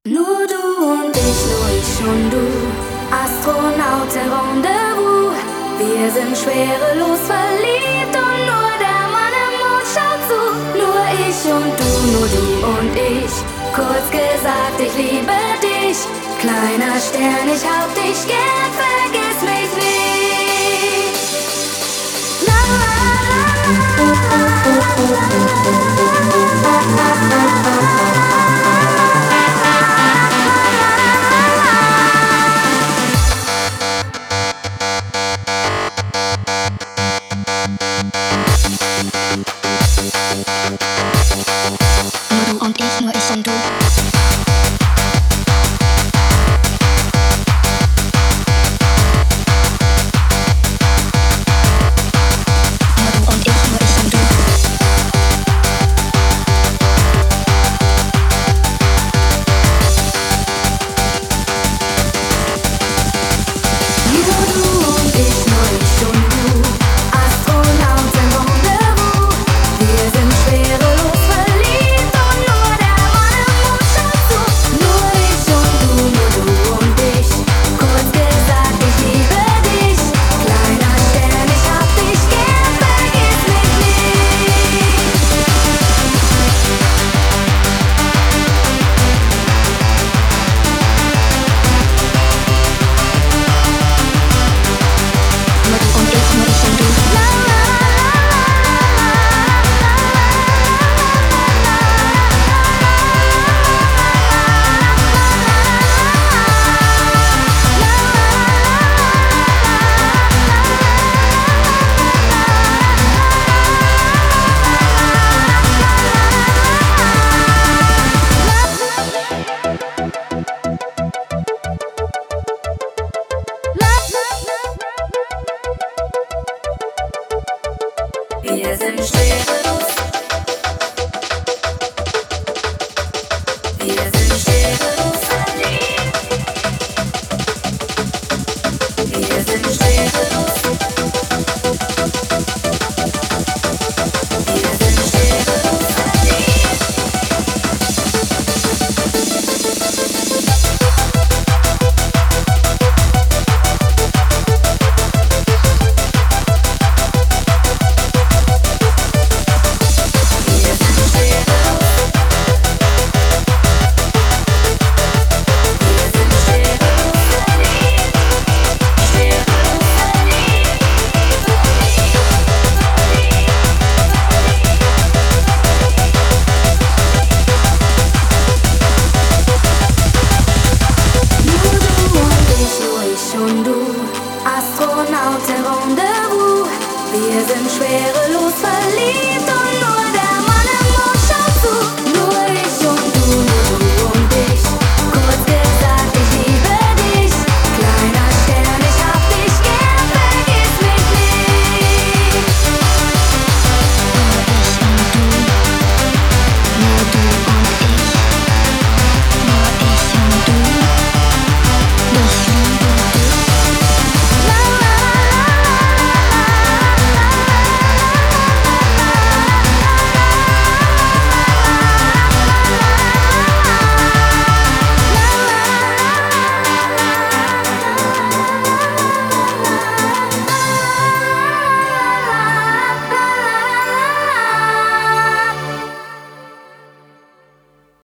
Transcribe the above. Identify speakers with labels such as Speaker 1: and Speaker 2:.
Speaker 1: Nur du und ich, nur ich und du, Astronaut im Rendezvous. Wir sind schwerelos verliebt und nur der Mann im Mond schaut zu. Nur ich und du und ich, kurz gesagt, ich liebe dich. Kleiner Stern, ich hab dich gern, vergiss mich nicht. La, la, la, la, la, la.
Speaker 2: Nur ich und du. Wir sind schwerelos. Wir sind schwerelos.